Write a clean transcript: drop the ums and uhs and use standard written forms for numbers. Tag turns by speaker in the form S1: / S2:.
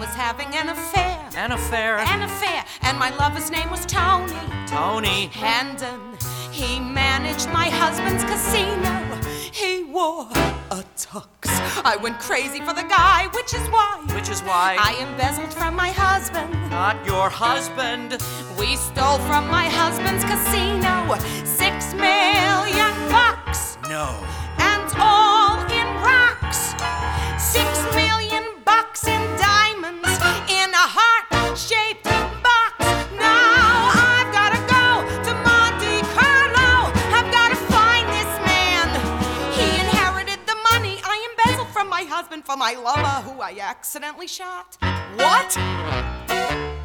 S1: was having an affair.
S2: An affair.
S1: An affair. And my lover's name was Tony.
S2: Tony.
S1: Hendon. He managed my husband's casino. He wore a tux. I went crazy for the guy, which is why I embezzled from my husband.
S2: Not your husband.
S1: We stole from my husband's casino $6 million.
S2: No.
S1: And all in rocks. $6 million in diamonds in a heart-shaped box. Now I've gotta go to Monte Carlo. I've gotta find this man. He inherited the money I embezzled from my husband for my lover, who I accidentally shot.
S2: What?